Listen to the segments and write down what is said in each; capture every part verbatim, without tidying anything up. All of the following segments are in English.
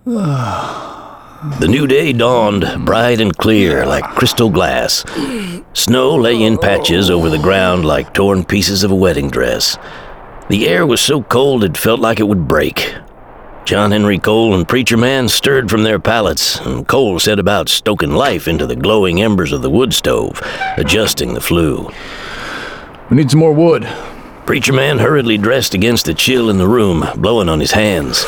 The new day dawned bright and clear like crystal glass. Snow lay in patches over the ground like torn pieces of a wedding dress. The air was so cold it felt like it would break. John Henry Cole and Preacher Man stirred from their pallets, and Cole set about stoking life into the glowing embers of the wood stove, adjusting the flue. We need some more wood. Preacher Man hurriedly dressed against the chill in the room, blowing on his hands.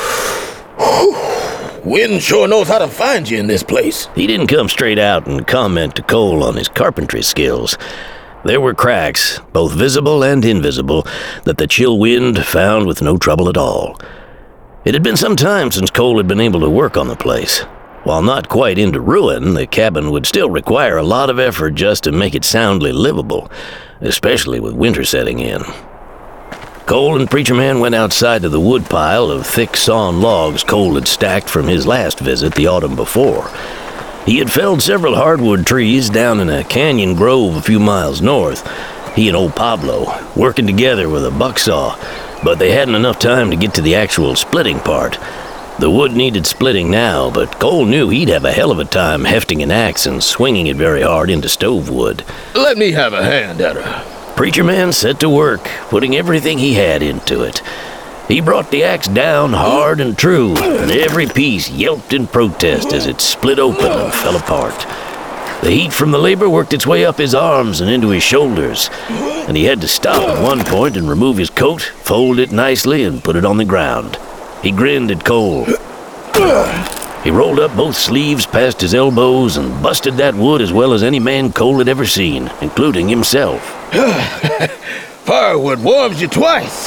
Wind sure knows how to find you in this place. He didn't come straight out and comment to Cole on his carpentry skills. There were cracks, both visible and invisible, that the chill wind found with no trouble at all. It had been some time since Cole had been able to work on the place. While not quite into ruin, the cabin would still require a lot of effort just to make it soundly livable, especially with winter setting in. Cole and Preacher Man went outside to the wood pile of thick sawn logs Cole had stacked from his last visit the autumn before. He had felled several hardwood trees down in a canyon grove a few miles north, he and old Pablo, working together with a bucksaw, but they hadn't enough time to get to the actual splitting part. The wood needed splitting now, but Cole knew he'd have a hell of a time hefting an axe and swinging it very hard into stove wood. Let me have a hand at her. Preacher Man set to work, putting everything he had into it. He brought the axe down hard and true, and every piece yelped in protest as it split open and fell apart. The heat from the labor worked its way up his arms and into his shoulders, and he had to stop at one point and remove his coat, fold it nicely, and put it on the ground. He grinned at Cole. He rolled up both sleeves past his elbows and busted that wood as well as any man Cole had ever seen, including himself. Firewood warms you twice.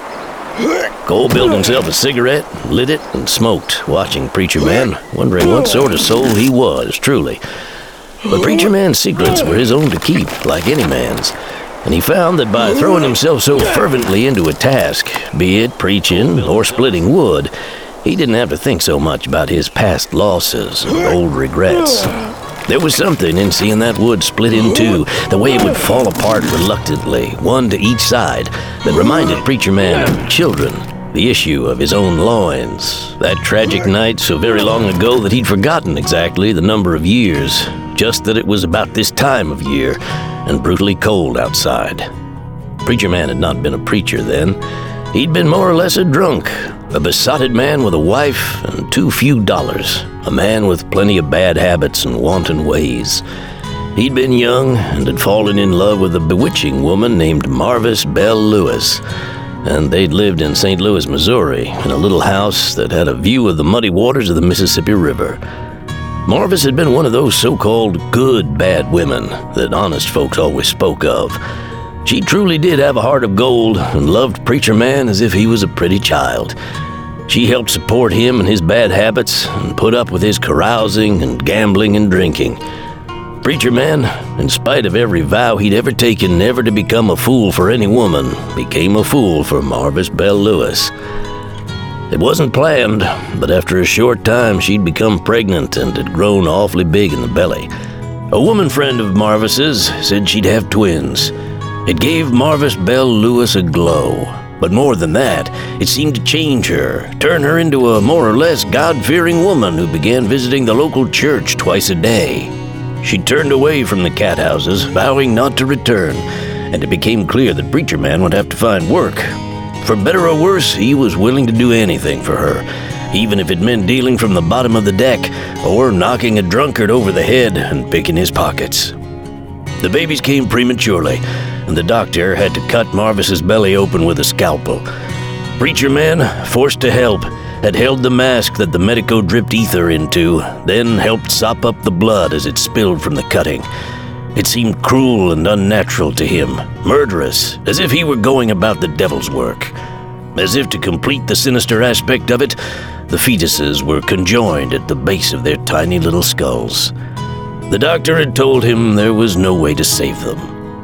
Cole built himself a cigarette, lit it, and smoked, watching Preacher Man, wondering what sort of soul he was, truly. But Preacher Man's secrets were his own to keep, like any man's, and he found that by throwing himself so fervently into a task, be it preaching or splitting wood, he didn't have to think so much about his past losses and old regrets. There was something in seeing that wood split in two, the way it would fall apart reluctantly, one to each side, that reminded Preacher Man of children, the issue of his own loins. That tragic night so very long ago that he'd forgotten exactly the number of years, just that it was about this time of year and brutally cold outside. Preacher Man had not been a preacher then. He'd been more or less a drunk, a besotted man with a wife and too few dollars, a man with plenty of bad habits and wanton ways. He'd been young and had fallen in love with a bewitching woman named Marvis Bell Lewis, and they'd lived in Saint Louis, Missouri, in a little house that had a view of the muddy waters of the Mississippi River. Marvis had been one of those so-called good bad women that honest folks always spoke of. She truly did have a heart of gold and loved Preacher Man as if he was a pretty child. She helped support him and his bad habits and put up with his carousing and gambling and drinking. Preacher Man, in spite of every vow he'd ever taken never to become a fool for any woman, became a fool for Marvis Bell Lewis. It wasn't planned, but after a short time she'd become pregnant and had grown awfully big in the belly. A woman friend of Marvis's said she'd have twins. It gave Marvis Bell Lewis a glow, but more than that, it seemed to change her, turn her into a more or less God-fearing woman who began visiting the local church twice a day. She turned away from the cat houses, vowing not to return, and it became clear that Preacher Man would have to find work. For better or worse, he was willing to do anything for her, even if it meant dealing from the bottom of the deck or knocking a drunkard over the head and picking his pockets. The babies came prematurely, and the doctor had to cut Marvis's belly open with a scalpel. Preacher Man, forced to help, had held the mask that the medico dripped ether into, then helped sop up the blood as it spilled from the cutting. It seemed cruel and unnatural to him, murderous, as if he were going about the devil's work. As if to complete the sinister aspect of it, the fetuses were conjoined at the base of their tiny little skulls. The doctor had told him there was no way to save them.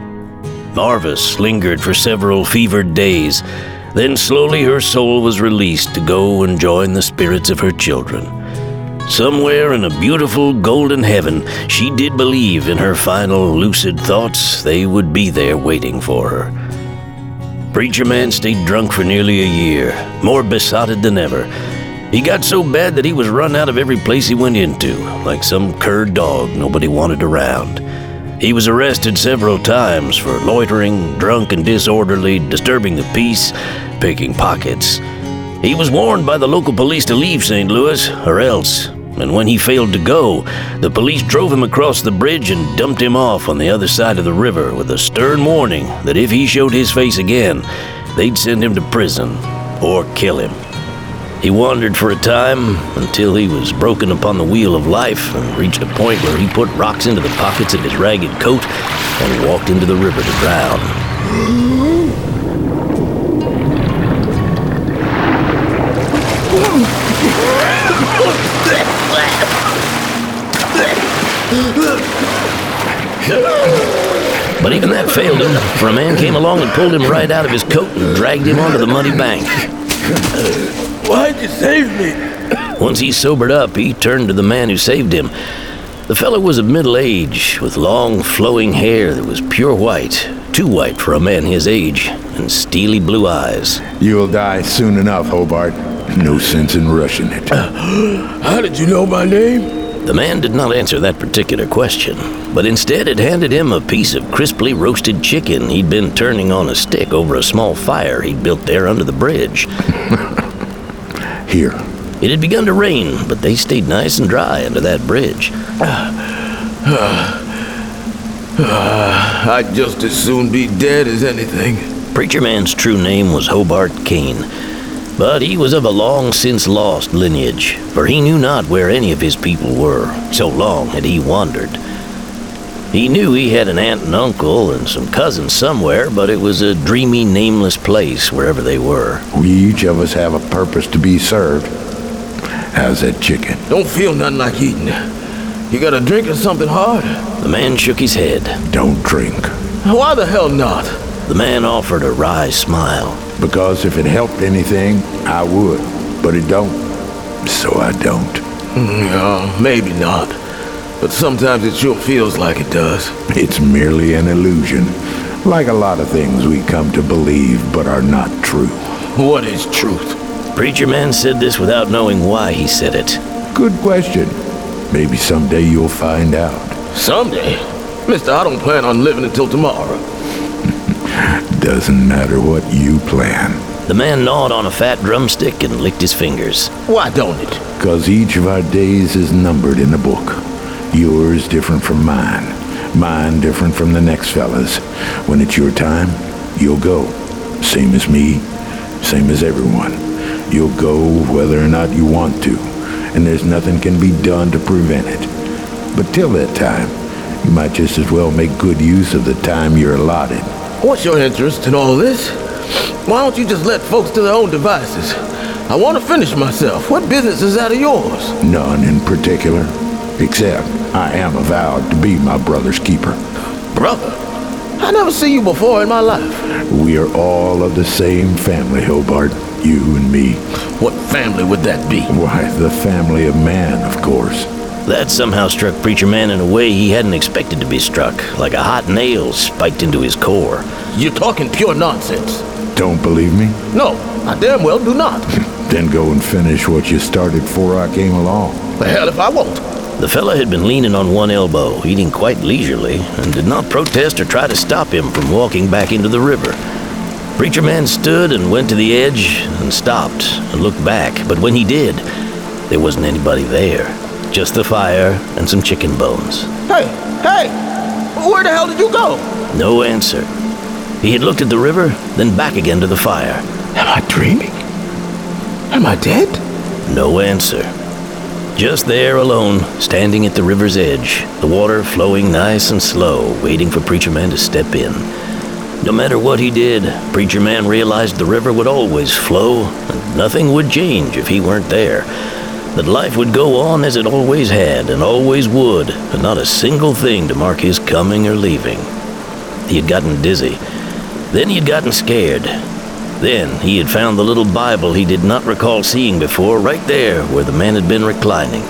Marvis lingered for several fevered days. Then slowly her soul was released to go and join the spirits of her children. Somewhere in a beautiful golden heaven, she did believe in her final lucid thoughts they would be there waiting for her. Preacher Man stayed drunk for nearly a year, more besotted than ever. He got so bad that he was run out of every place he went into, like some cur dog nobody wanted around. He was arrested several times for loitering, drunk and disorderly, disturbing the peace, picking pockets. He was warned by the local police to leave Saint Louis, or else, and when he failed to go, the police drove him across the bridge and dumped him off on the other side of the river with a stern warning that if he showed his face again, they'd send him to prison or kill him. He wandered for a time until he was broken upon the wheel of life and reached a point where he put rocks into the pockets of his ragged coat and walked into the river to drown. But even that failed him, for a man came along and pulled him right out of his coat and dragged him onto the muddy bank. Why'd you save me? Once he sobered up, he turned to the man who saved him. The fellow was of middle age, with long, flowing hair that was pure white, too white for a man his age, and steely blue eyes. You'll die soon enough, Hobart. No sense in rushing it. Uh, how did you know my name? The man did not answer that particular question, but instead had handed him a piece of crisply roasted chicken he'd been turning on a stick over a small fire he'd built there under the bridge. Here. It had begun to rain, but they stayed nice and dry under that bridge. Uh, uh, I'd just as soon be dead as anything. Preacher Man's true name was Hobart Kane, but he was of a long-since-lost lineage, for he knew not where any of his people were, so long had he wandered. He knew he had an aunt and uncle and some cousins somewhere, but it was a dreamy, nameless place wherever they were. We each of us have a purpose to be served. How's that chicken? Don't feel nothing like eating. You got a drink or something hard? The man shook his head. Don't drink. Why the hell not? The man offered a wry smile. Because if it helped anything, I would. But it don't. So I don't. No, maybe not. But sometimes it sure feels like it does. It's merely an illusion. Like a lot of things we come to believe but are not true. What is truth? Preacher Man said this without knowing why he said it. Good question. Maybe someday you'll find out. Someday? Mister, I don't plan on living until tomorrow. Doesn't matter what you plan. The man gnawed on a fat drumstick and licked his fingers. Why don't it? Because each of our days is numbered in a book. Yours different from mine. Mine different from the next fella's. When it's your time, you'll go. Same as me, same as everyone. You'll go whether or not you want to, and there's nothing can be done to prevent it. But till that time, you might just as well make good use of the time you're allotted. What's your interest in all this? Why don't you just let folks to their own devices? I want to finish myself. What business is that of yours? None in particular, except I am avowed to be my brother's keeper. Brother? I never seen you before in my life. We are all of the same family, Hobart. You and me. What family would that be? Why, the family of man, of course. That somehow struck Preacher Man in a way he hadn't expected to be struck, like a hot nail spiked into his core. You're talking pure nonsense. Don't believe me? No, I damn well do not. Then go and finish what you started before I came along. The hell if I won't. The fella had been leaning on one elbow, eating quite leisurely, and did not protest or try to stop him from walking back into the river. Preacher Man stood and went to the edge and stopped and looked back, but when he did, there wasn't anybody there. Just the fire and some chicken bones. Hey, hey! Where the hell did you go? No answer. He had looked at the river, then back again to the fire. Am I dreaming? Am I dead? No answer. Just there alone, standing at the river's edge, the water flowing nice and slow, waiting for Preacher Man to step in. No matter what he did, Preacher Man realized the river would always flow, and nothing would change if he weren't there. That life would go on as it always had and always would, and not a single thing to mark his coming or leaving. He had gotten dizzy. Then he had gotten scared. Then he had found the little Bible he did not recall seeing before right there where the man had been reclining.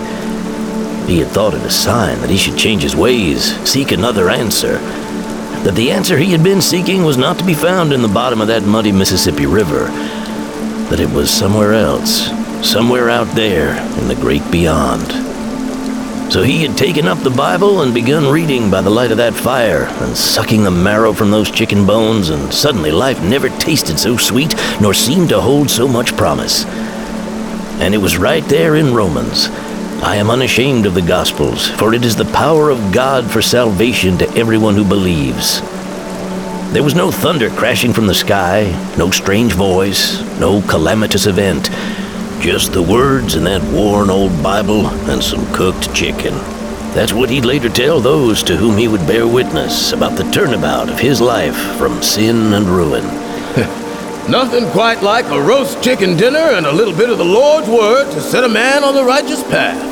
He had thought it a sign that he should change his ways, seek another answer. That the answer he had been seeking was not to be found in the bottom of that muddy Mississippi River. That it was somewhere else. somewhere out there in the great beyond. So he had taken up the Bible and begun reading by the light of that fire and sucking the marrow from those chicken bones, and suddenly life never tasted so sweet nor seemed to hold so much promise. And it was right there in Romans. I am unashamed of the Gospels, for it is the power of God for salvation to everyone who believes. There was no thunder crashing from the sky, no strange voice, no calamitous event. Just the words in that worn old Bible and some cooked chicken. That's what he'd later tell those to whom he would bear witness about the turnabout of his life from sin and ruin. Nothing quite like a roast chicken dinner and a little bit of the Lord's word to set a man on the righteous path.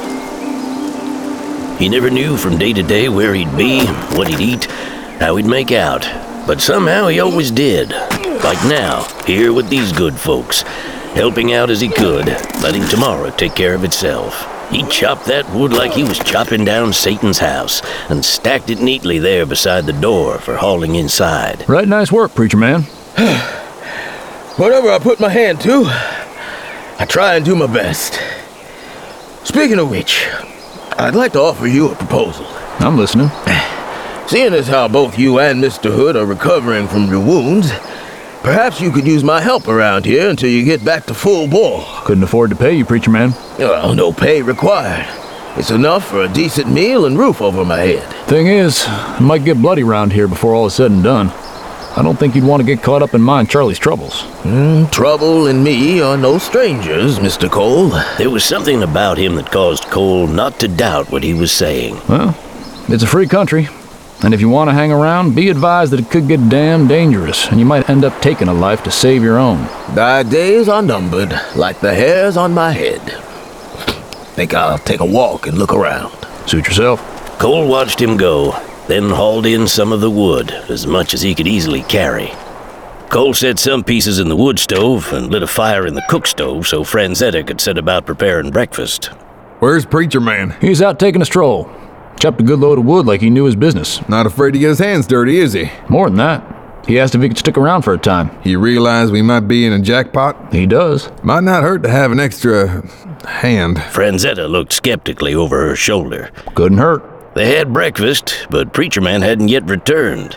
He never knew from day to day where he'd be, what he'd eat, how he'd make out. But somehow he always did. Like now, here with these good folks, helping out as he could, letting tomorrow take care of itself. He chopped that wood like he was chopping down Satan's house, and stacked it neatly there beside the door for hauling inside. Right, nice work, preacher man. Whatever I put my hand to, I try and do my best. Speaking of which, I'd like to offer you a proposal. I'm listening. Seeing as how both you and Mister Hood are recovering from your wounds, perhaps you could use my help around here until you get back to full bore. Couldn't afford to pay you, preacher man. Well, no pay required. It's enough for a decent meal and roof over my head. Thing is, it might get bloody around here before all is said and done. I don't think you'd want to get caught up in mine Charlie's troubles. Mm, trouble and me are no strangers, Mister Cole. There was something about him that caused Cole not to doubt what he was saying. Well, it's a free country. And if you want to hang around, be advised that it could get damn dangerous, and you might end up taking a life to save your own. Thy days are numbered, like the hairs on my head. Think I'll take a walk and look around. Suit yourself. Cole watched him go, then hauled in some of the wood, as much as he could easily carry. Cole set some pieces in the wood stove and lit a fire in the cook stove so Franzetta could set about preparing breakfast. Where's Preacher Man? He's out taking a stroll. Chopped a good load of wood like he knew his business. Not afraid to get his hands dirty, is he? More than that. He asked if he could stick around for a time. He realized we might be in a jackpot? He does. Might not hurt to have an extra hand. Franzetta looked skeptically over her shoulder. Couldn't hurt. They had breakfast, but Preacher Man hadn't yet returned.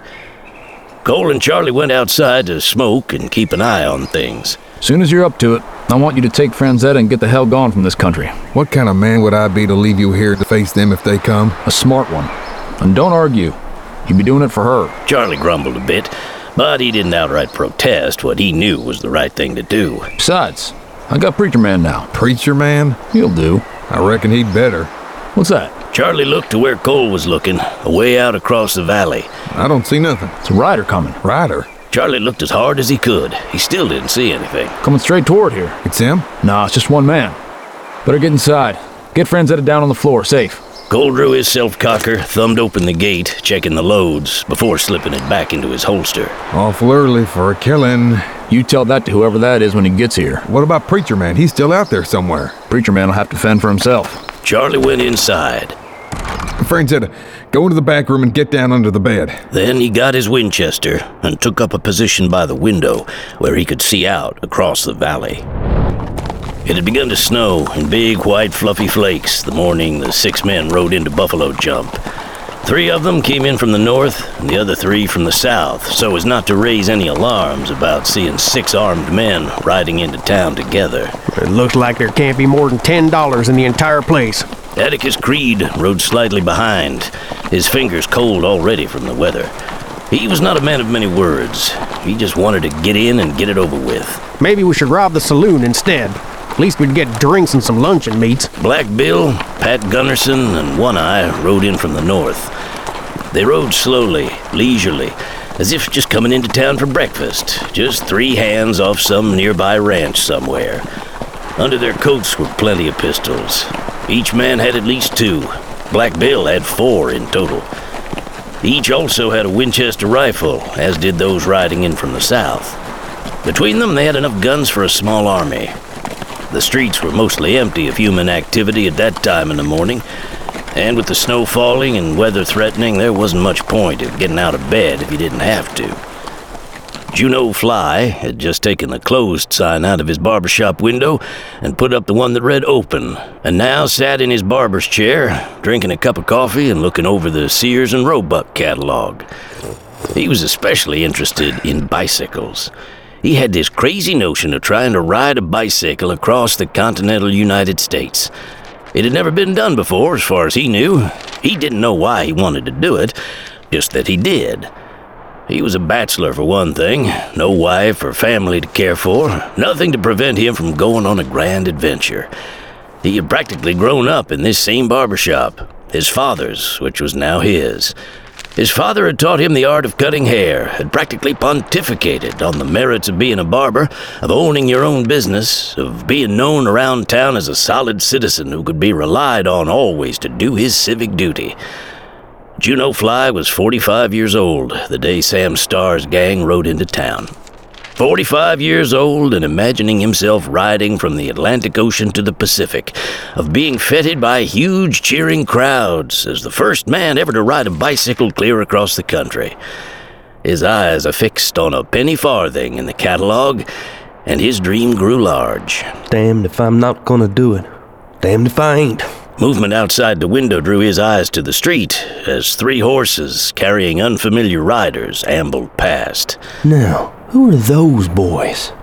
Cole and Charlie went outside to smoke and keep an eye on things. Soon as you're up to it, I want you to take Franzetta and get the hell gone from this country. What kind of man would I be to leave you here to face them if they come? A smart one. And don't argue. You'd be doing it for her. Charlie grumbled a bit, but he didn't outright protest what he knew was the right thing to do. Besides, I got Preacher Man now. Preacher Man? He'll do. I reckon he'd better. What's that? Charlie looked to where Cole was looking, away out across the valley. I don't see nothing. It's a rider coming. Rider? Charlie looked as hard as he could. He still didn't see anything. Coming straight toward here. It's him? Nah, it's just one man. Better get inside. Get Franzetta down on the floor, safe. Cole drew his self-cocker, thumbed open the gate, checking the loads, before slipping it back into his holster. Awful early for a killing. You tell that to whoever that is when he gets here. What about Preacher Man? He's still out there somewhere. Preacher Man will have to fend for himself. Charlie went inside. Franzetta, go into the back room and get down under the bed. Then he got his Winchester and took up a position by the window where he could see out across the valley. It had begun to snow in big, white, fluffy flakes the morning the six men rode into Buffalo Jump. Three of them came in from the north and the other three from the south, so as not to raise any alarms about seeing six armed men riding into town together. It looks like there can't be more than ten dollars in the entire place. Atticus Creed rode slightly behind, his fingers cold already from the weather. He was not a man of many words. He just wanted to get in and get it over with. Maybe we should rob the saloon instead. At least we'd get drinks and some luncheon meats. Black Bill, Pat Gunnerson, and One Eye rode in from the north. They rode slowly, leisurely, as if just coming into town for breakfast, just three hands off some nearby ranch somewhere. Under their coats were plenty of pistols. Each man had at least two. Black Bill had four in total. Each also had a Winchester rifle, as did those riding in from the south. Between them, they had enough guns for a small army. The streets were mostly empty of human activity at that time in the morning, and with the snow falling and weather threatening, there wasn't much point in getting out of bed if you didn't have to. Juno Fly had just taken the closed sign out of his barbershop window and put up the one that read open, and now sat in his barber's chair, drinking a cup of coffee and looking over the Sears and Roebuck catalog. He was especially interested in bicycles. He had this crazy notion of trying to ride a bicycle across the continental United States. It had never been done before, as far as he knew. He didn't know why he wanted to do it, just that he did. He was a bachelor for one thing, no wife or family to care for, nothing to prevent him from going on a grand adventure. He had practically grown up in this same barbershop, his father's, which was now his. His father had taught him the art of cutting hair, had practically pontificated on the merits of being a barber, of owning your own business, of being known around town as a solid citizen who could be relied on always to do his civic duty. Juno Fly was forty-five years old the day Sam Starr's gang rode into town. forty-five years old and imagining himself riding from the Atlantic Ocean to the Pacific, of being feted by huge cheering crowds as the first man ever to ride a bicycle clear across the country. His eyes affixed on a penny farthing in the catalog, and his dream grew large. Damned if I'm not gonna do it. Damned if I ain't. Movement outside the window drew his eyes to the street as three horses carrying unfamiliar riders ambled past. Now, who are those boys?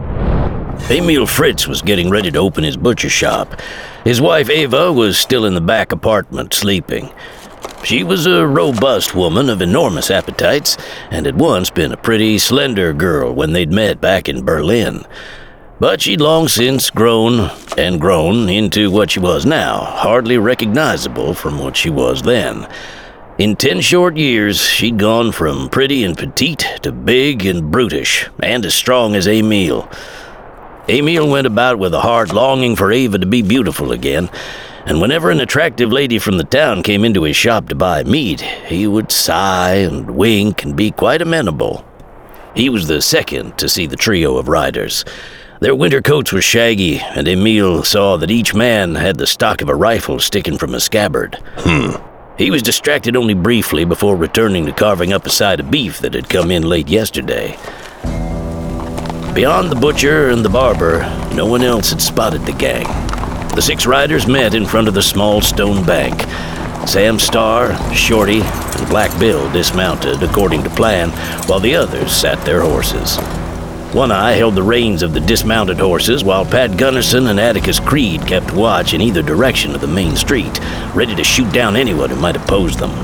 Emil Fritz was getting ready to open his butcher shop. His wife Ava was still in the back apartment sleeping. She was a robust woman of enormous appetites and had once been a pretty, slender girl when they'd met back in Berlin. But she'd long since grown and grown into what she was now, hardly recognizable from what she was then. In ten short years, she'd gone from pretty and petite to big and brutish, and as strong as Emil. Emil went about with a heart longing for Ava to be beautiful again, and whenever an attractive lady from the town came into his shop to buy meat, he would sigh and wink and be quite amenable. He was the second to see the trio of riders. Their winter coats were shaggy, and Emil saw that each man had the stock of a rifle sticking from a scabbard. Hmm. He was distracted only briefly before returning to carving up a side of beef that had come in late yesterday. Beyond the butcher and the barber, no one else had spotted the gang. The six riders met in front of the small stone bank. Sam Starr, Shorty, and Black Bill dismounted according to plan, while the others sat their horses. One Eye held the reins of the dismounted horses, while Pat Gunnarsson and Atticus Creed kept watch in either direction of the main street, ready to shoot down anyone who might oppose them.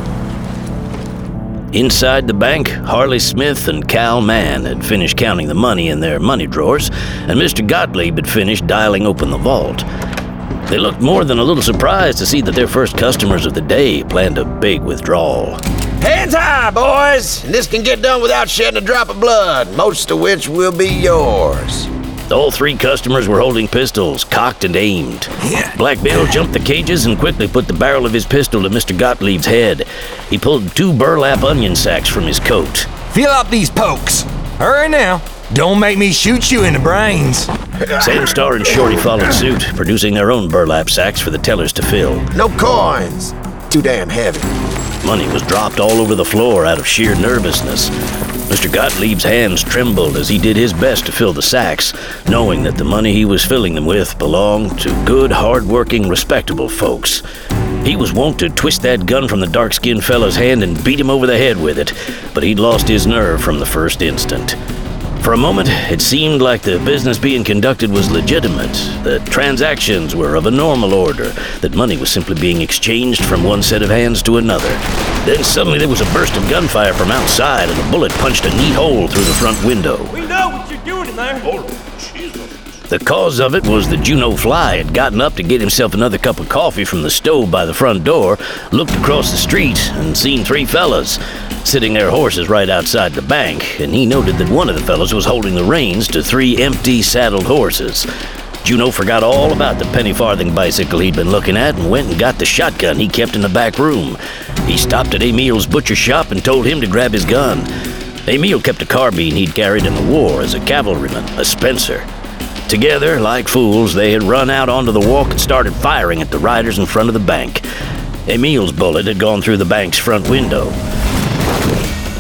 Inside the bank, Harley Smith and Cal Mann had finished counting the money in their money drawers, and Mister Gottlieb had finished dialing open the vault. They looked more than a little surprised to see that their first customers of the day planned a big withdrawal. Hands high, boys! This can get done without shedding a drop of blood, most of which will be yours. All three customers were holding pistols, cocked and aimed. Black Bill jumped the cages and quickly put the barrel of his pistol to Mister Gottlieb's head. He pulled two burlap onion sacks from his coat. Fill up these pokes. Hurry now. Don't make me shoot you in the brains. Sam Starr and Shorty followed suit, producing their own burlap sacks for the tellers to fill. No coins. Too damn heavy. Money was dropped all over the floor out of sheer nervousness. Mister Gottlieb's hands trembled as he did his best to fill the sacks, knowing that the money he was filling them with belonged to good, hard-working, respectable folks. He was wont to twist that gun from the dark-skinned fellow's hand and beat him over the head with it, but he'd lost his nerve from the first instant. For a moment, it seemed like the business being conducted was legitimate, that transactions were of a normal order, that money was simply being exchanged from one set of hands to another. Then suddenly there was a burst of gunfire from outside, and a bullet punched a neat hole through the front window. We know what you're doing in there. Oh, Jesus. The cause of it was that Juno Fly had gotten up to get himself another cup of coffee from the stove by the front door, looked across the street, and seen three fellas sitting their horses right outside the bank, and he noted that one of the fellas was holding the reins to three empty, saddled horses. Juno forgot all about the penny farthing bicycle he'd been looking at and went and got the shotgun he kept in the back room. He stopped at Emil's butcher shop and told him to grab his gun. Emil kept a carbine he'd carried in the war as a cavalryman, a Spencer. Together, like fools, they had run out onto the walk and started firing at the riders in front of the bank. Emil's bullet had gone through the bank's front window.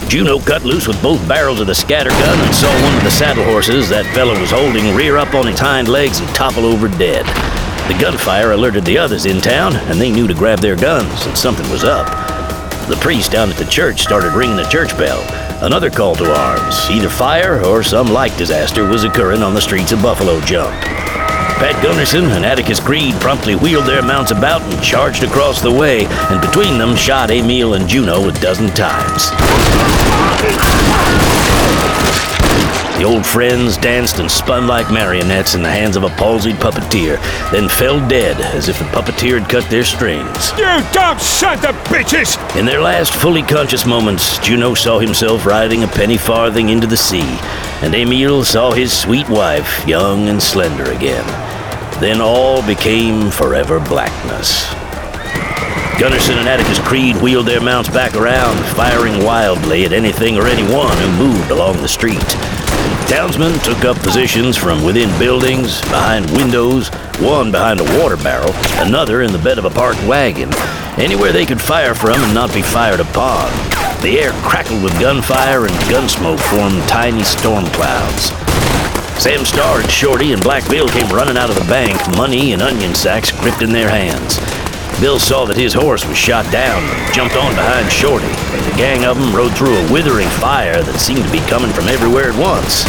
Juno cut loose with both barrels of the scattergun and saw one of the saddle horses that fellow was holding rear up on its hind legs and topple over dead. The gunfire alerted the others in town, and they knew to grab their guns since something was up. The priest down at the church started ringing the church bell, another call to arms. Either fire or some like disaster was occurring on the streets of Buffalo Jump. Pat Gunderson and Atticus Creed promptly wheeled their mounts about and charged across the way, and between them shot Emil and Juno a dozen times. The old friends danced and spun like marionettes in the hands of a palsied puppeteer, then fell dead as if the puppeteer had cut their strings. You dumb sons of bitches! In their last fully conscious moments, Juno saw himself riding a penny farthing into the sea, and Emil saw his sweet wife, young and slender again. Then all became forever blackness. Gunderson and Atticus Creed wheeled their mounts back around, firing wildly at anything or anyone who moved along the street. Townsmen took up positions from within buildings, behind windows, one behind a water barrel, another in the bed of a parked wagon, anywhere they could fire from and not be fired upon. The air crackled with gunfire, and gunsmoke formed tiny storm clouds. Sam Starr and Shorty and Black Bill came running out of the bank, money and onion sacks gripped in their hands. Bill saw that his horse was shot down and jumped on behind Shorty, and the gang of them rode through a withering fire that seemed to be coming from everywhere at once.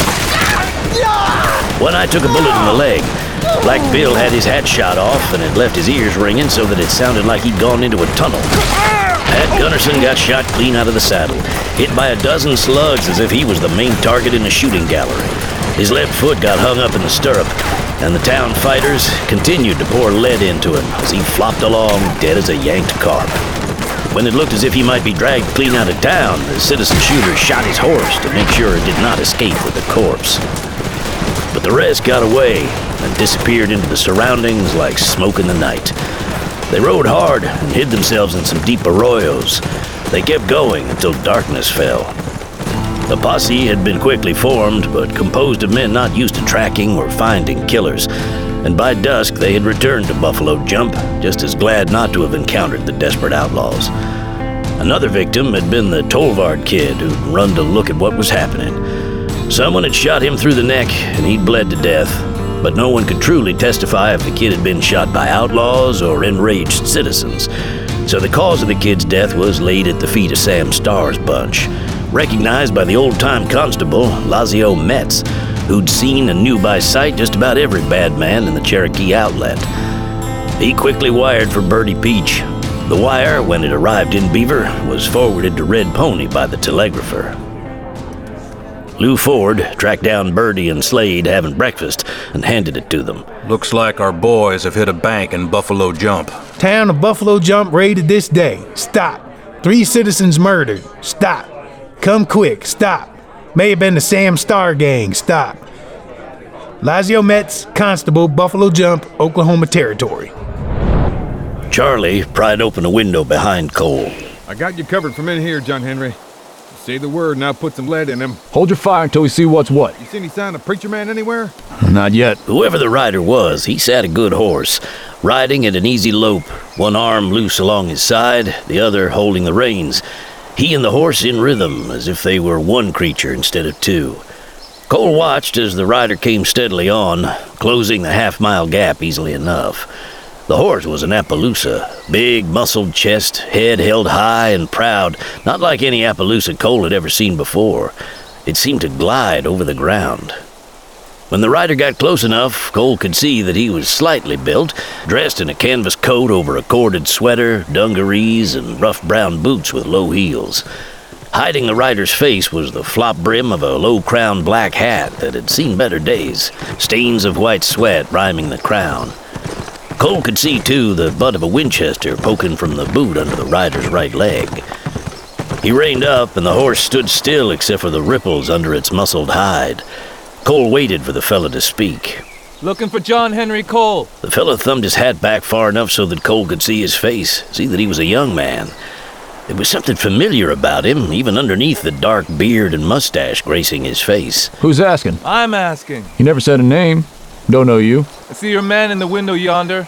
One eye took a bullet in the leg. Black Bill had his hat shot off and had left his ears ringing so that it sounded like he'd gone into a tunnel. Pat Gunderson got shot clean out of the saddle, hit by a dozen slugs as if he was the main target in a shooting gallery. His left foot got hung up in the stirrup, and the town fighters continued to pour lead into him as he flopped along dead as a yanked carp. When it looked as if he might be dragged clean out of town, the citizen shooter shot his horse to make sure it did not escape with the corpse. But the rest got away and disappeared into the surroundings like smoke in the night. They rode hard and hid themselves in some deep arroyos. They kept going until darkness fell. The posse had been quickly formed, but composed of men not used to tracking or finding killers, and by dusk they had returned to Buffalo Jump, just as glad not to have encountered the desperate outlaws. Another victim had been the Tolvard kid who'd run to look at what was happening. Someone had shot him through the neck, and he'd bled to death, but no one could truly testify if the kid had been shot by outlaws or enraged citizens. So the cause of the kid's death was laid at the feet of Sam Starr's bunch, recognized by the old-time constable, Lazio Metz, who'd seen and knew by sight just about every bad man in the Cherokee Outlet. He quickly wired for Birdie Peach. The wire, when it arrived in Beaver, was forwarded to Red Pony by the telegrapher. Lou Ford tracked down Birdie and Slade having breakfast and handed it to them. Looks like our boys have hit a bank in Buffalo Jump. Town of Buffalo Jump raided this day. Stop. Three citizens murdered. Stop. Come quick. Stop. May have been the Sam Starr gang. Stop. Lazio Metz, Constable, Buffalo Jump, Oklahoma Territory. Charlie pried open a window behind Cole. I got you covered from in here, John Henry. Say the word and I'll put some lead in him. Hold your fire until we see what's what. You see any sign of Preacher Man anywhere? Not yet. Whoever the rider was, he sat a good horse, riding at an easy lope, one arm loose along his side, the other holding the reins. He and the horse in rhythm, as if they were one creature instead of two. Cole watched as the rider came steadily on, closing the half-mile gap easily enough. The horse was an Appaloosa, big, muscled chest, head held high and proud, not like any Appaloosa Cole had ever seen before. It seemed to glide over the ground. When the rider got close enough, Cole could see that he was slightly built, dressed in a canvas coat over a corded sweater, dungarees, and rough brown boots with low heels. Hiding the rider's face was the flop brim of a low-crowned black hat that had seen better days, stains of white sweat rhyming the crown. Cole could see, too, the butt of a Winchester poking from the boot under the rider's right leg. He reined up, and the horse stood still except for the ripples under its muscled hide. Cole waited for the fella to speak. Looking for John Henry Cole. The fella thumbed his hat back far enough so that Cole could see his face, see that he was a young man. There was something familiar about him, even underneath the dark beard and mustache gracing his face. Who's asking? I'm asking. You never said a name. Don't know you. I see your man in the window yonder.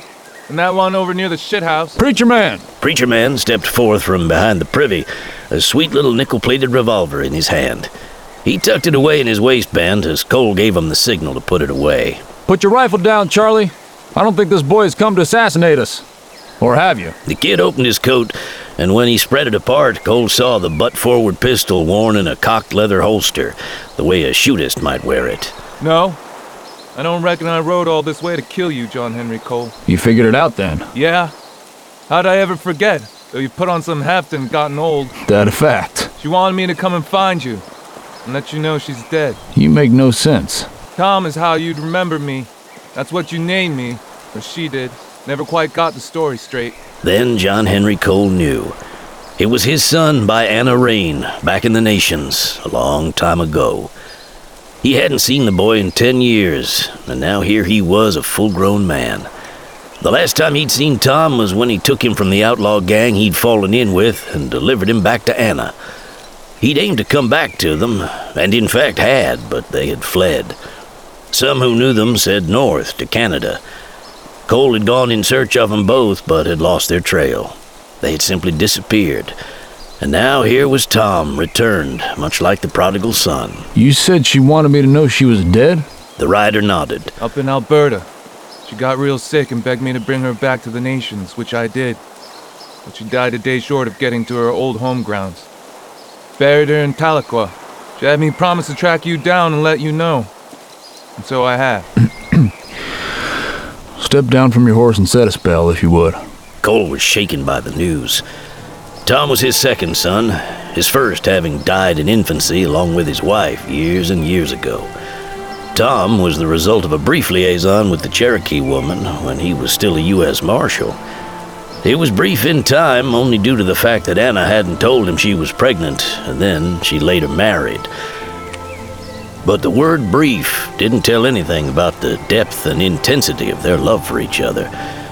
And that one over near the shithouse. Preacher man! Preacher Man stepped forth from behind the privy, a sweet little nickel-plated revolver in his hand. He tucked it away in his waistband as Cole gave him the signal to put it away. Put your rifle down, Charlie. I don't think this boy has come to assassinate us. Or have you? The kid opened his coat, and when he spread it apart, Cole saw the butt-forward pistol worn in a cocked leather holster, the way a shootist might wear it. No. I don't reckon I rode all this way to kill you, John Henry Cole. You figured it out then? Yeah. How'd I ever forget? Though you put on some heft and gotten old. That a fact. She wanted me to come and find you, and let you know she's dead. You make no sense. Tom is how you'd remember me. That's what you named me, or she did. Never quite got the story straight. Then John Henry Cole knew. It was his son by Anna Rain, back in the Nations, a long time ago. He hadn't seen the boy in ten years, and now here he was, a full-grown man. The last time he'd seen Tom was when he took him from the outlaw gang he'd fallen in with and delivered him back to Anna. He'd aimed to come back to them, and in fact had, but they had fled. Some who knew them said north to Canada. Cole had gone in search of them both, but had lost their trail. They had simply disappeared. And now here was Tom, returned, much like the prodigal son. You said she wanted me to know she was dead? The rider nodded. Up in Alberta. She got real sick and begged me to bring her back to the Nations, which I did. But she died a day short of getting to her old home grounds. Buried her in Tahlequah. She had me promise to track you down and let you know. And so I have. Step down from your horse and set a spell, if you would. Cole was shaken by the news. Tom was his second son, his first having died in infancy along with his wife years and years ago. Tom was the result of a brief liaison with the Cherokee woman when he was still a U S Marshal. It was brief in time only due to the fact that Anna hadn't told him she was pregnant, and then she later married. But the word brief didn't tell anything about the depth and intensity of their love for each other.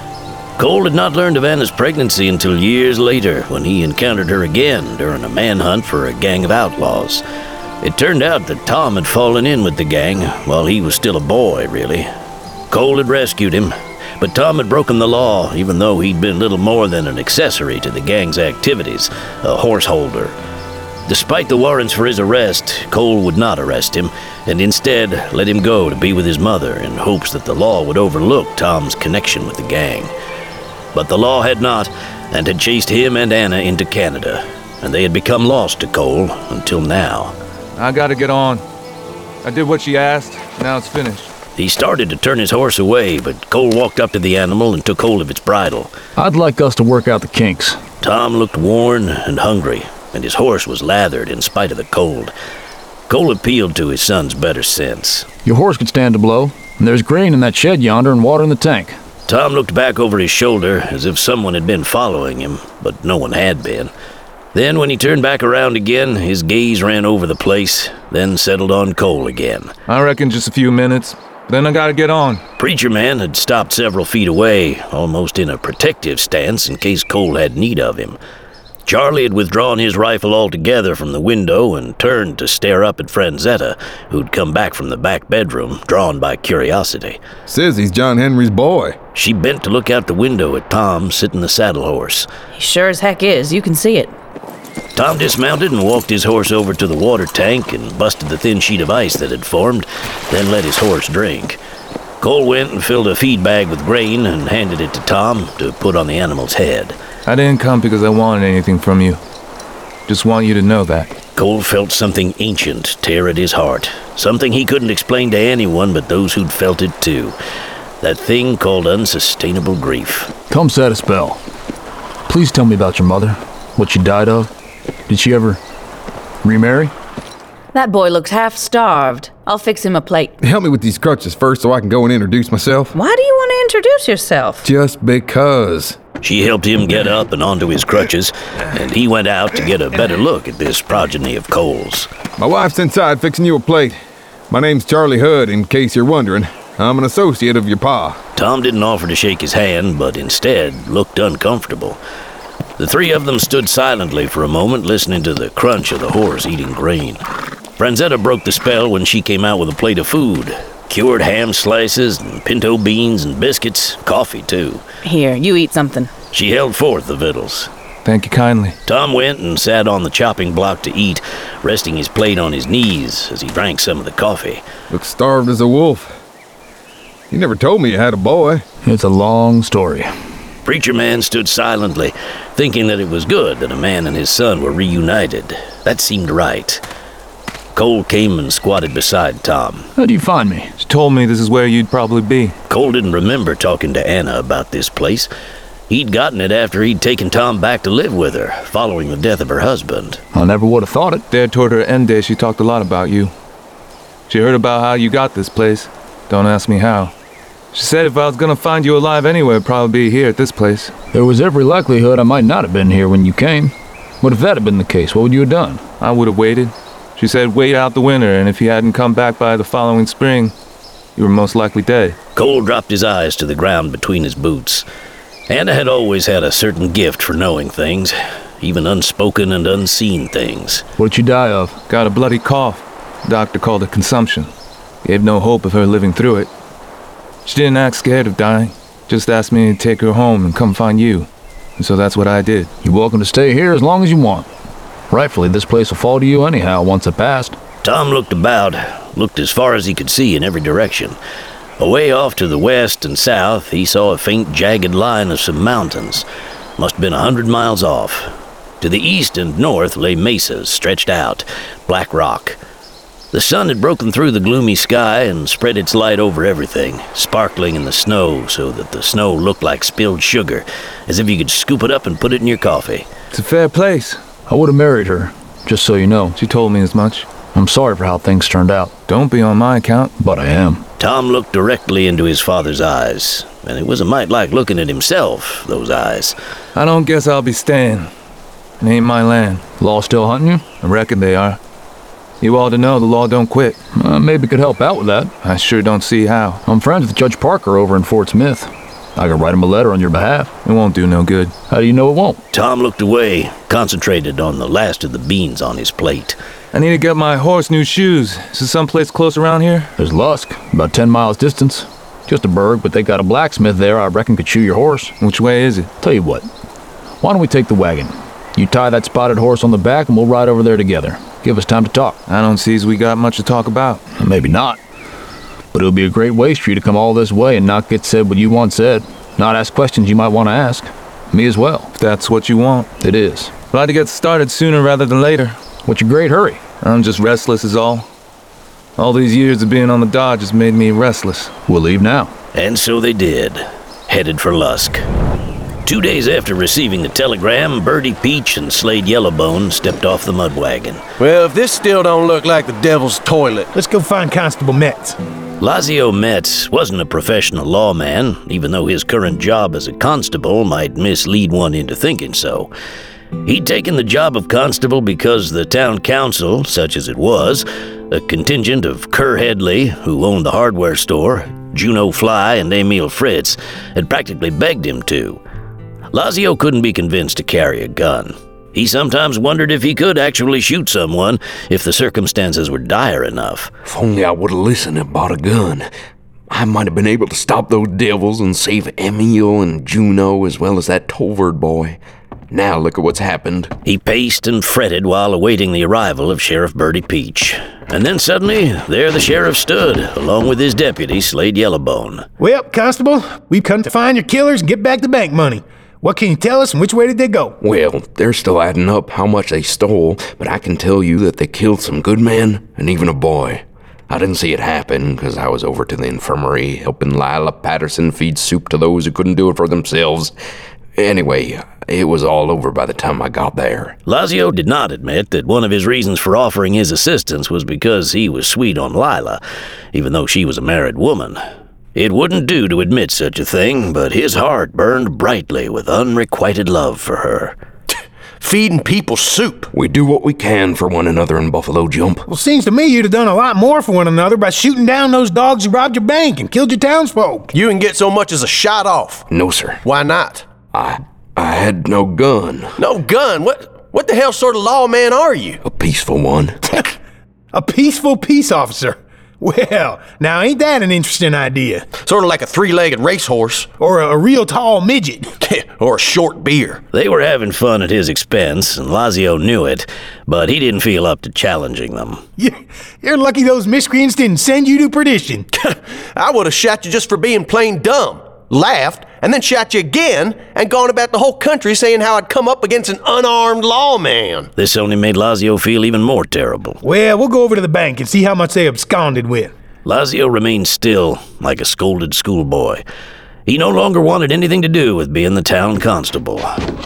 Cole had not learned of Anna's pregnancy until years later, when he encountered her again during a manhunt for a gang of outlaws. It turned out that Tom had fallen in with the gang while he was still a boy, really. Cole had rescued him, but Tom had broken the law, even though he'd been little more than an accessory to the gang's activities, a horse holder. Despite the warrants for his arrest, Cole would not arrest him, and instead let him go to be with his mother in hopes that the law would overlook Tom's connection with the gang. But the law had not, and had chased him and Anna into Canada, and they had become lost to Cole until now. I gotta get on. I did what she asked, now it's finished. He started to turn his horse away, but Cole walked up to the animal and took hold of its bridle. I'd like us to work out the kinks. Tom looked worn and hungry, and his horse was lathered in spite of the cold. Cole appealed to his son's better sense. Your horse could stand a blow, and there's grain in that shed yonder and water in the tank. Tom looked back over his shoulder as if someone had been following him, but no one had been. Then when he turned back around again, his gaze ran over the place, then settled on Cole again. I reckon just a few minutes. Then I gotta get on. Preacher Man had stopped several feet away, almost in a protective stance in case Cole had need of him. Charlie had withdrawn his rifle altogether from the window and turned to stare up at Franzetta, who'd come back from the back bedroom, drawn by curiosity. Says he's John Henry's boy. She bent to look out the window at Tom sitting the saddle horse. He sure as heck is. You can see it. Tom dismounted and walked his horse over to the water tank and busted the thin sheet of ice that had formed, then let his horse drink. Cole went and filled a feed bag with grain and handed it to Tom to put on the animal's head. I didn't come because I wanted anything from you. Just want you to know that. Cole felt something ancient tear at his heart. Something he couldn't explain to anyone but those who'd felt it too. That thing called unsustainable grief. Come set a spell. Please tell me about your mother. What she died of. Did she ever remarry? That boy looks half starved. I'll fix him a plate. Help me with these crutches first so I can go and introduce myself. Why do you want to introduce yourself? Just because. She helped him get up and onto his crutches, and he went out to get a better look at this progeny of Cole's. My wife's inside fixing you a plate. My name's Charlie Hood, in case you're wondering. I'm an associate of your pa. Tom didn't offer to shake his hand, but instead looked uncomfortable. The three of them stood silently for a moment, listening to the crunch of the horse eating grain. Franzetta broke the spell when she came out with a plate of food. Cured ham slices, and pinto beans and biscuits, coffee too. Here, you eat something. She held forth the victuals. Thank you kindly. Tom went and sat on the chopping block to eat, resting his plate on his knees as he drank some of the coffee. Looks starved as a wolf. You never told me you had a boy. It's a long story. Preacher Man stood silently, thinking that it was good that a man and his son were reunited. That seemed right. Cole came and squatted beside Tom. How'd you find me? She told me this is where you'd probably be. Cole didn't remember talking to Anna about this place. He'd gotten it after he'd taken Tom back to live with her, following the death of her husband. I never would have thought it. There toward her end day, she talked a lot about you. She heard about how you got this place. Don't ask me how. She said if I was gonna find you alive anywhere, it'd probably be here at this place. There was every likelihood I might not have been here when you came. What if that had been the case? What would you have done? I would have waited. She said wait out the winter, and if you hadn't come back by the following spring, you were most likely dead. Cole dropped his eyes to the ground between his boots. Anna had always had a certain gift for knowing things, even unspoken and unseen things. What'd you die of? Got a bloody cough. Doctor called it consumption. Gave no hope of her living through it. She didn't act scared of dying. Just asked me to take her home and come find you. And so that's what I did. You're welcome to stay here as long as you want. Rightfully, this place will fall to you anyhow once it passed. Tom looked about, looked as far as he could see in every direction. Away off to the west and south, he saw a faint, jagged line of some mountains. Must have been a hundred miles off. To the east and north lay mesas stretched out, black rock. The sun had broken through the gloomy sky and spread its light over everything, sparkling in the snow so that the snow looked like spilled sugar, as if you could scoop it up and put it in your coffee. It's a fair place. I would have married her, just so you know. She told me as much. I'm sorry for how things turned out. Don't be on my account. But I am. Tom looked directly into his father's eyes, and it was a mite like looking at himself, those eyes. I don't guess I'll be staying. It ain't my land. Law still hunting you? I reckon they are. You ought to know the law don't quit. Uh, maybe could help out with that. I sure don't see how. I'm friends with Judge Parker over in Fort Smith. I could write him a letter on your behalf. It won't do no good. How do you know it won't? Tom looked away, concentrated on the last of the beans on his plate. I need to get my horse new shoes. Is there someplace close around here? There's Lusk, about ten miles distance. Just a burg, but they got a blacksmith there I reckon could shoe your horse. Which way is it? Tell you what, why don't we take the wagon? You tie that spotted horse on the back and we'll ride over there together. Give us time to talk. I don't see as we got much to talk about. Maybe not. But it'll be a great waste for you to come all this way and not get said what you once said. Not ask questions you might want to ask. Me as well. If that's what you want. It is. Glad to get started sooner rather than later. What's your great hurry? I'm just restless is all. All these years of being on the dodge has made me restless. We'll leave now. And so they did, headed for Lusk. Two days after receiving the telegram, Birdie Peach and Slade Yellowbone stepped off the mud wagon. Well, if this still don't look like the devil's toilet, let's go find Constable Metz. Lazio Metz wasn't a professional lawman, even though his current job as a constable might mislead one into thinking so. He'd taken the job of constable because the town council, such as it was, a contingent of Kerr Headley, who owned the hardware store, Juno Fly, and Emil Fritz, had practically begged him to. Lazio couldn't be convinced to carry a gun. He sometimes wondered if he could actually shoot someone if the circumstances were dire enough. If only I would have listened and bought a gun, I might have been able to stop those devils and save Emil and Juno as well as that Tolvard boy. Now look at what's happened. He paced and fretted while awaiting the arrival of Sheriff Birdie Peach. And then suddenly, there the sheriff stood, along with his deputy, Slade Yellowbone. Well, Constable, we've come to find your killers and get back the bank money. What can you tell us and which way did they go? Well, they're still adding up how much they stole, but I can tell you that they killed some good men and even a boy. I didn't see it happen because I was over to the infirmary helping Lila Patterson feed soup to those who couldn't do it for themselves. Anyway, it was all over by the time I got there. Lazio did not admit that one of his reasons for offering his assistance was because he was sweet on Lila, even though she was a married woman. It wouldn't do to admit such a thing, but his heart burned brightly with unrequited love for her. Feeding people soup. We do what we can for one another in Buffalo Jump. Well, seems to me you'd have done a lot more for one another by shooting down those dogs who robbed your bank and killed your townsfolk. You didn't get so much as a shot off. No, sir. Why not? I I had no gun. No gun? What What the hell sort of lawman are you? A peaceful one. A peaceful peace officer. Well, now ain't that an interesting idea? Sort of like a three-legged racehorse. Or a, a real tall midget. Or a short beer. They were having fun at his expense, and Lazio knew it, but he didn't feel up to challenging them. You're lucky those miscreants didn't send you to perdition. I would have shot you just for being plain dumb. Laughed, and then shot you again, and gone about the whole country saying how I'd come up against an unarmed lawman. This only made Lazio feel even more terrible. Well, we'll go over to the bank and see how much they absconded with. Lazio remained still, like a scolded schoolboy. He no longer wanted anything to do with being the town constable.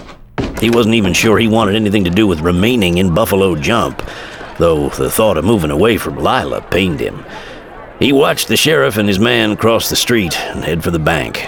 He wasn't even sure he wanted anything to do with remaining in Buffalo Jump, though the thought of moving away from Lila pained him. He watched the sheriff and his man cross the street and head for the bank.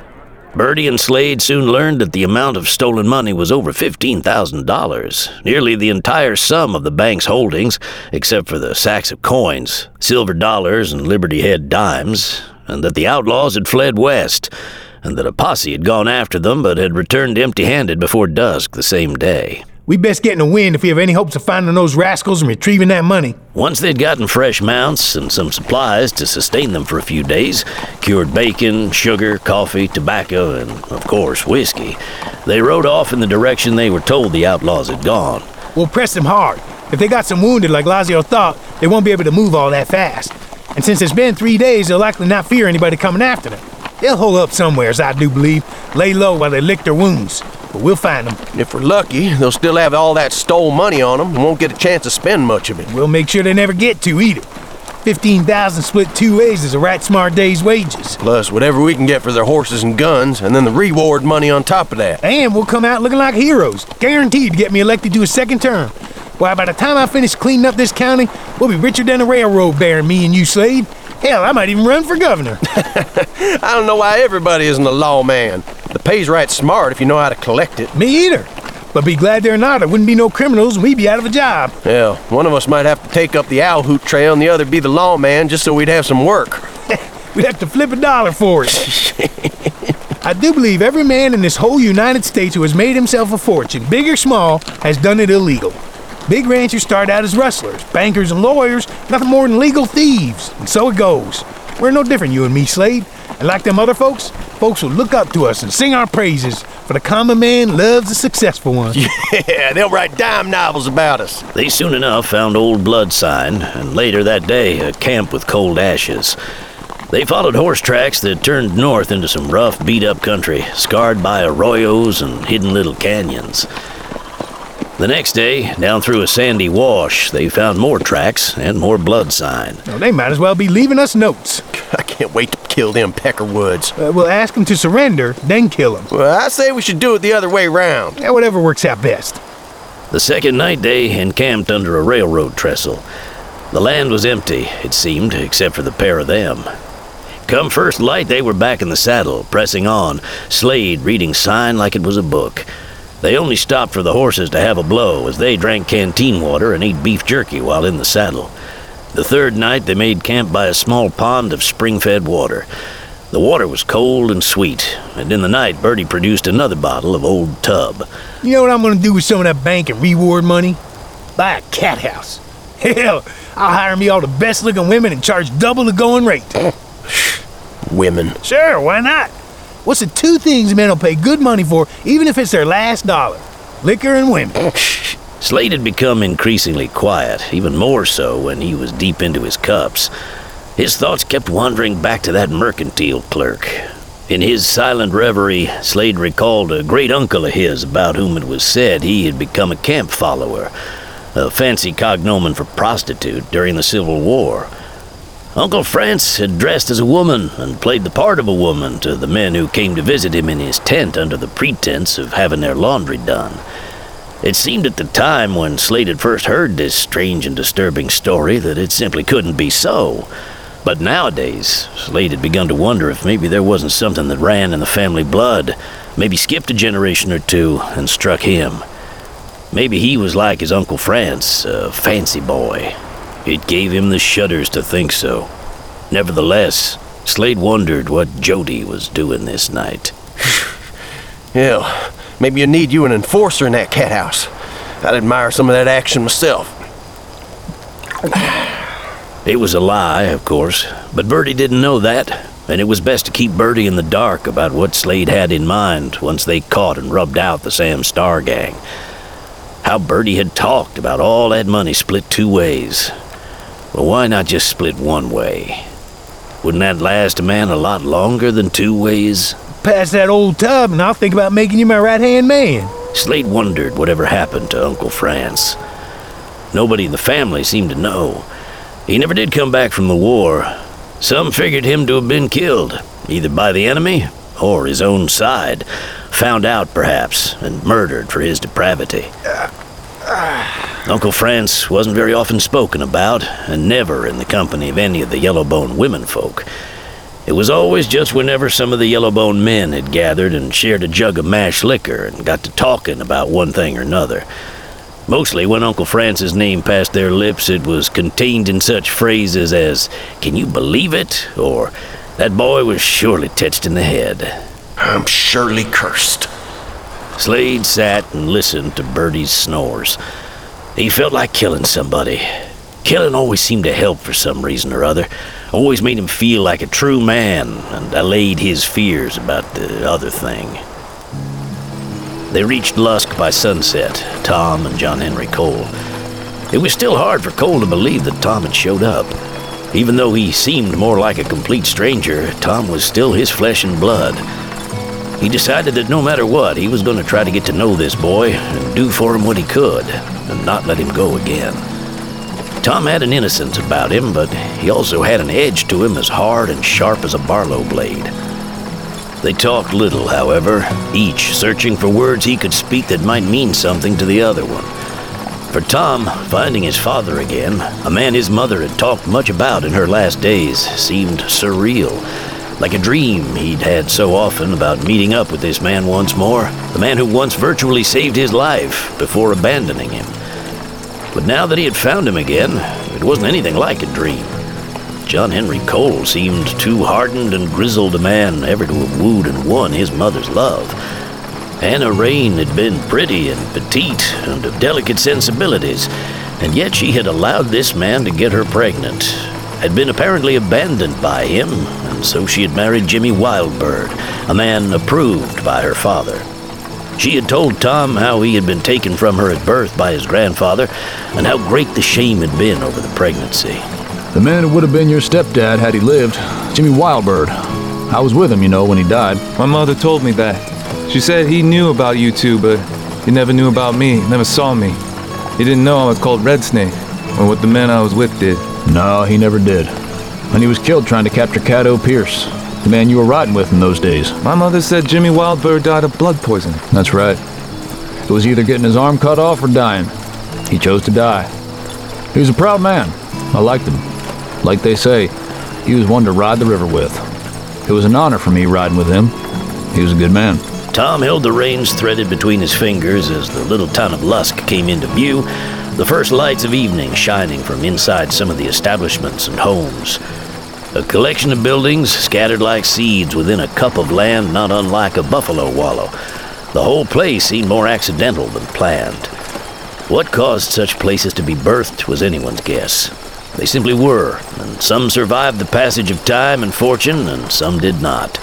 Birdie and Slade soon learned that the amount of stolen money was over fifteen thousand dollars, nearly the entire sum of the bank's holdings, except for the sacks of coins, silver dollars, and Liberty Head dimes, and that the outlaws had fled west, and that a posse had gone after them but had returned empty-handed before dusk the same day. We best get in the wind if we have any hopes of finding those rascals and retrieving that money. Once they'd gotten fresh mounts and some supplies to sustain them for a few days, cured bacon, sugar, coffee, tobacco, and, of course, whiskey, they rode off in the direction they were told the outlaws had gone. We'll press them hard. If they got some wounded like Lazio thought, they won't be able to move all that fast. And since it's been three days, they'll likely not fear anybody coming after them. They'll hole up somewheres, I do believe, lay low while they lick their wounds. But we'll find them. If we're lucky, they'll still have all that stole money on them and won't get a chance to spend much of it. We'll make sure they never get to either. Fifteen thousand split two ways is a right smart day's wages. Plus whatever we can get for their horses and guns, and then the reward money on top of that. And we'll come out looking like heroes, guaranteed to get me elected to a second term. Why, by the time I finish cleaning up this county, we'll be richer than a railroad baron, me and you, Slade. Hell, I might even run for governor. I don't know why everybody isn't a lawman. The pay's right smart if you know how to collect it. Me either. But be glad there or not, there wouldn't be no criminals and we'd be out of a job. Yeah, one of us might have to take up the owl hoot trail and the other be the lawman just so we'd have some work. We'd have to flip a dollar for it. I do believe every man in this whole United States who has made himself a fortune, big or small, has done it illegal. Big ranchers start out as rustlers, bankers and lawyers, nothing more than legal thieves. And so it goes. We're no different, you and me, Slade. And like them other folks, folks will look up to us and sing our praises, for the common man loves a successful one. Yeah, they'll write dime novels about us. They soon enough found Old Blood Sign, and later that day, a camp with cold ashes. They followed horse tracks that turned north into some rough, beat-up country, scarred by arroyos and hidden little canyons. The next day, down through a sandy wash, they found more tracks and more blood sign. Well, they might as well be leaving us notes. I can't wait to kill them Peckerwoods. Uh, we'll ask them to surrender, then kill them. Well, I say we should do it the other way round. Yeah, whatever works out best. The second night, they encamped under a railroad trestle. The land was empty, it seemed, except for the pair of them. Come first light, they were back in the saddle, pressing on, Slade reading sign like it was a book. They only stopped for the horses to have a blow as they drank canteen water and ate beef jerky while in the saddle. The third night, they made camp by a small pond of spring-fed water. The water was cold and sweet, and in the night, Birdie produced another bottle of Old Tub. You know what I'm gonna do with some of that bank and reward money? Buy a cat house. Hell, I'll hire me all the best-looking women and charge double the going rate. Women. Sure, why not? What's the two things men will pay good money for, even if it's their last dollar? Liquor and women. Slade had become increasingly quiet, even more so when he was deep into his cups. His thoughts kept wandering back to that mercantile clerk. In his silent reverie, Slade recalled a great uncle of his about whom it was said he had become a camp follower, a fancy cognomen for prostitute during the Civil War. Uncle France had dressed as a woman and played the part of a woman to the men who came to visit him in his tent under the pretense of having their laundry done. It seemed at the time when Slade had first heard this strange and disturbing story that it simply couldn't be so. But nowadays, Slade had begun to wonder if maybe there wasn't something that ran in the family blood, maybe skipped a generation or two and struck him. Maybe he was like his Uncle France, a fancy boy. It gave him the shudders to think so. Nevertheless, Slade wondered what Jody was doing this night. Yeah, maybe you need you an enforcer in that cat house. I'd admire some of that action myself. It was a lie, of course, but Bertie didn't know that, and it was best to keep Bertie in the dark about what Slade had in mind once they caught and rubbed out the Sam Starr gang. How Bertie had talked about all that money split two ways. Well, why not just split one way? Wouldn't that last a man a lot longer than two ways? Pass that old tub and I'll think about making you my right-hand man. Slade wondered whatever happened to Uncle France. Nobody in the family seemed to know. He never did come back from the war. Some figured him to have been killed, either by the enemy or his own side. Found out, perhaps, and murdered for his depravity. Uncle France wasn't very often spoken about, and never in the company of any of the Yellowbone womenfolk. It was always just whenever some of the Yellowbone men had gathered and shared a jug of mash liquor and got to talking about one thing or another. Mostly when Uncle France's name passed their lips, it was contained in such phrases as, "Can you believe it?" or, "That boy was surely touched in the head." "I'm surely cursed." Slade sat and listened to Bertie's snores. He felt like killing somebody. Killing always seemed to help for some reason or other. Always made him feel like a true man and allayed his fears about the other thing. They reached Lusk by sunset, Tom and John Henry Cole. It was still hard for Cole to believe that Tom had showed up. Even though he seemed more like a complete stranger, Tom was still his flesh and blood. He decided that no matter what, he was going to try to get to know this boy and do for him what he could, and not let him go again. Tom had an innocence about him, but he also had an edge to him as hard and sharp as a Barlow blade. They talked little, however, each searching for words he could speak that might mean something to the other one. For Tom, finding his father again, a man his mother had talked much about in her last days, seemed surreal. Like a dream he'd had so often about meeting up with this man once more, the man who once virtually saved his life before abandoning him. But now that he had found him again, it wasn't anything like a dream. John Henry Cole seemed too hardened and grizzled a man ever to have wooed and won his mother's love. Anna Rain had been pretty and petite and of delicate sensibilities, and yet she had allowed this man to get her pregnant, had been apparently abandoned by him, and so she had married Jimmy Wildbird, a man approved by her father. She had told Tom how he had been taken from her at birth by his grandfather, and how great the shame had been over the pregnancy. The man who would have been your stepdad had he lived, Jimmy Wildbird. I was with him, you know, when he died. My mother told me that. She said he knew about you two, but he never knew about me, never saw me. He didn't know I was called Red Snake, or what the men I was with did. No, he never did. And he was killed trying to capture Caddo Pierce, the man you were riding with in those days. My mother said Jimmy Wildbird died of blood poisoning. That's right. It was either getting his arm cut off or dying. He chose to die. He was a proud man. I liked him. Like they say, he was one to ride the river with. It was an honor for me riding with him. He was a good man. Tom held the reins threaded between his fingers as the little town of Lusk came into view, the first lights of evening shining from inside some of the establishments and homes. A collection of buildings scattered like seeds within a cup of land not unlike a buffalo wallow. The whole place seemed more accidental than planned. What caused such places to be birthed was anyone's guess. They simply were, and some survived the passage of time and fortune, and some did not.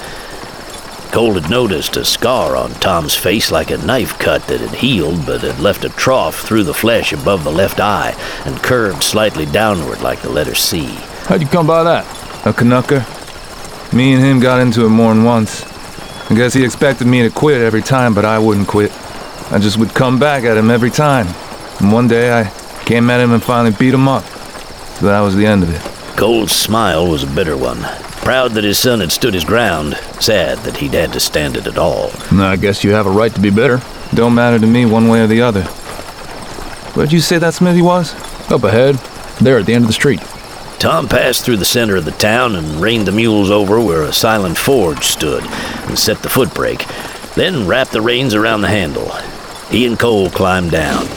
Cole had noticed a scar on Tom's face like a knife cut that had healed but had left a trough through the flesh above the left eye and curved slightly downward like the letter C. How'd you come by that? A Canucker. Me and him got into it more than once. I guess he expected me to quit every time, but I wouldn't quit. I just would come back at him every time. And one day I came at him and finally beat him up. So that was the end of it. Cole's smile was a bitter one. Proud that his son had stood his ground, sad that he'd had to stand it at all. I guess you have a right to be bitter. Don't matter to me one way or the other. Where'd you say that smithy was? Up ahead, there at the end of the street. Tom passed through the center of the town and reined the mules over where a silent forge stood and set the foot brake, then wrapped the reins around the handle. He and Cole climbed down.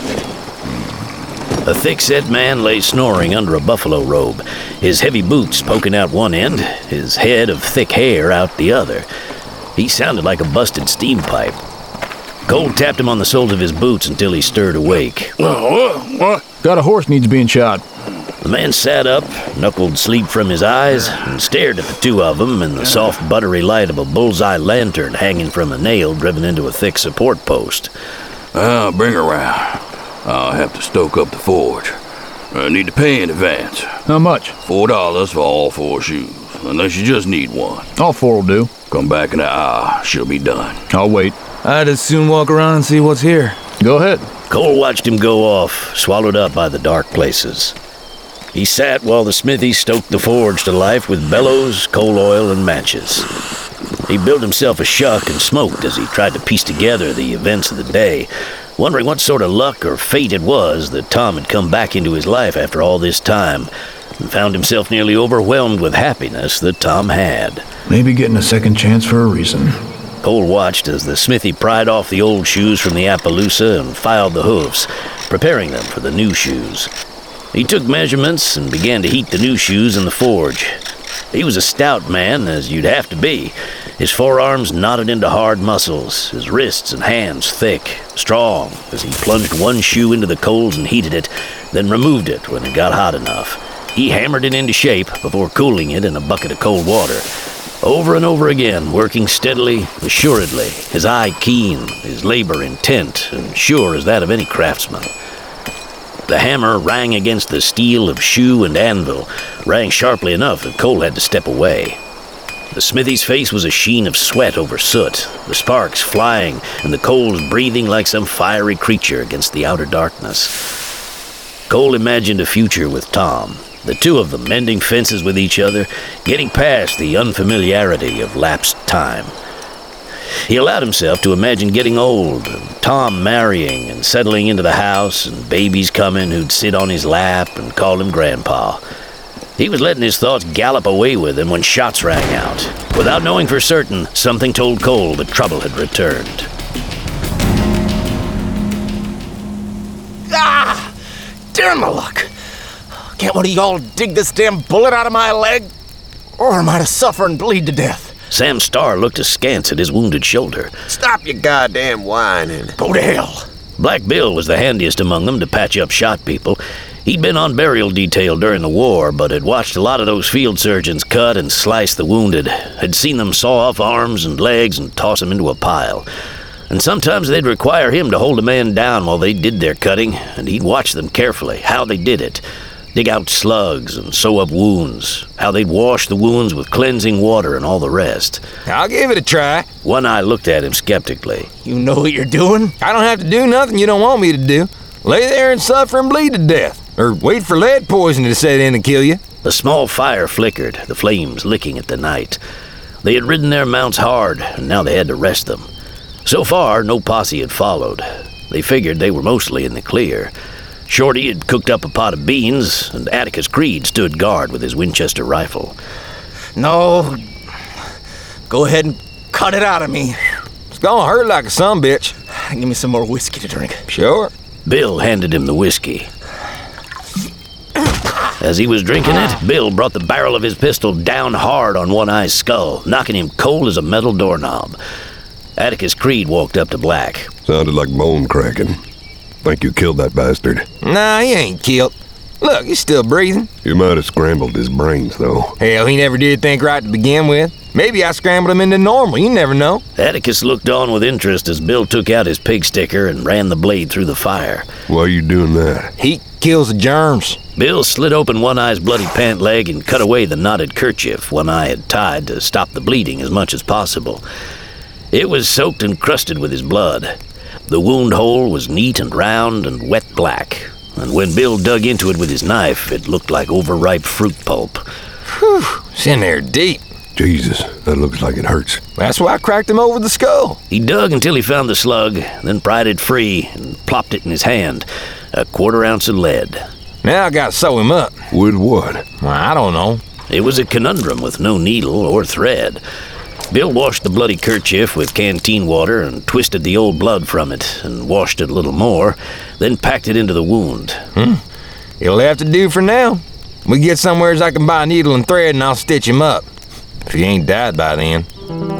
A thick-set man lay snoring under a buffalo robe, his heavy boots poking out one end, his head of thick hair out the other. He sounded like a busted steam pipe. Cole tapped him on the soles of his boots until he stirred awake. Got a horse needs being shot. The man sat up, knuckled sleep from his eyes, and stared at the two of them in the soft, buttery light of a bullseye lantern hanging from a nail driven into a thick support post. I'll bring her around. I'll have to stoke up the forge. I need to pay in advance. How much? Four dollars for all four shoes, unless you just need one. All four will do. Come back in an hour, she'll be done. I'll wait. I'd as soon walk around and see what's here. Go ahead. Cole watched him go off, swallowed up by the dark places. He sat while the smithy stoked the forge to life with bellows, coal oil, and matches. He built himself a shuck and smoked as he tried to piece together the events of the day, wondering what sort of luck or fate it was that Tom had come back into his life after all this time, and found himself nearly overwhelmed with happiness that Tom had. Maybe getting a second chance for a reason. Cole watched as the smithy pried off the old shoes from the Appaloosa and filed the hoofs, preparing them for the new shoes. He took measurements and began to heat the new shoes in the forge. He was a stout man, as you'd have to be. His forearms knotted into hard muscles, his wrists and hands thick, strong, as he plunged one shoe into the coals and heated it, then removed it when it got hot enough. He hammered it into shape before cooling it in a bucket of cold water. Over and over again, working steadily, assuredly, his eye keen, his labor intent, and sure as that of any craftsman. The hammer rang against the steel of shoe and anvil, rang sharply enough that Cole had to step away. The smithy's face was a sheen of sweat over soot, the sparks flying and the coals breathing like some fiery creature against the outer darkness. Cole imagined a future with Tom, the two of them mending fences with each other, getting past the unfamiliarity of lapsed time. He allowed himself to imagine getting old, and Tom marrying and settling into the house, and babies coming who'd sit on his lap and call him Grandpa. He was letting his thoughts gallop away with him when shots rang out. Without knowing for certain, something told Cole that trouble had returned. Ah! Damn my luck! Can't one of y'all dig this damn bullet out of my leg? Or am I to suffer and bleed to death? Sam Starr looked askance at his wounded shoulder. Stop your goddamn whining. Go to hell. Black Bill was the handiest among them to patch up shot people. He'd been on burial detail during the war, but had watched a lot of those field surgeons cut and slice the wounded, had seen them saw off arms and legs and toss them into a pile. And sometimes they'd require him to hold a man down while they did their cutting, and he'd watch them carefully, how they did it. Dig out slugs and sew up wounds, how they'd wash the wounds with cleansing water and all the rest. I'll give it a try. One Eye looked at him skeptically. You know what you're doing? I don't have to do nothing you don't want me to do. Lay there and suffer and bleed to death. Or wait for lead poisoning to set in and kill you. The small fire flickered, the flames licking at the night. They had ridden their mounts hard, and now they had to rest them. So far, no posse had followed. They figured they were mostly in the clear. Shorty had cooked up a pot of beans, and Atticus Creed stood guard with his Winchester rifle. No. Go ahead and cut it out of me. It's gonna hurt like a sumbitch. Give me some more whiskey to drink. Sure. Bill handed him the whiskey. As he was drinking it, Bill brought the barrel of his pistol down hard on One Eye's skull, knocking him cold as a metal doorknob. Atticus Creed walked up to Black. Sounded like bone cracking. Think you killed that bastard. Nah, he ain't killed. Look, he's still breathing. You might have scrambled his brains, though. Hell, he never did think right to begin with. Maybe I scrambled him into normal, you never know. Atticus looked on with interest as Bill took out his pig sticker and ran the blade through the fire. Why are you doing that? Heat kills the germs. Bill slit open One Eye's bloody pant leg and cut away the knotted kerchief One Eye had tied to stop the bleeding as much as possible. It was soaked and crusted with his blood. The wound hole was neat and round and wet black, and when Bill dug into it with his knife, it looked like overripe fruit pulp. Whew, it's in there deep. Jesus, that looks like it hurts. That's why I cracked him over the skull. He dug until he found the slug, then pried it free and plopped it in his hand, a quarter ounce of lead. Now I gotta sew him up. With what? Well, I don't know. It was a conundrum with no needle or thread. Bill washed the bloody kerchief with canteen water and twisted the old blood from it and washed it a little more, then packed it into the wound. Hmm. It'll have to do for now. We get somewheres I can buy a needle and thread and I'll stitch him up. If he ain't died by then.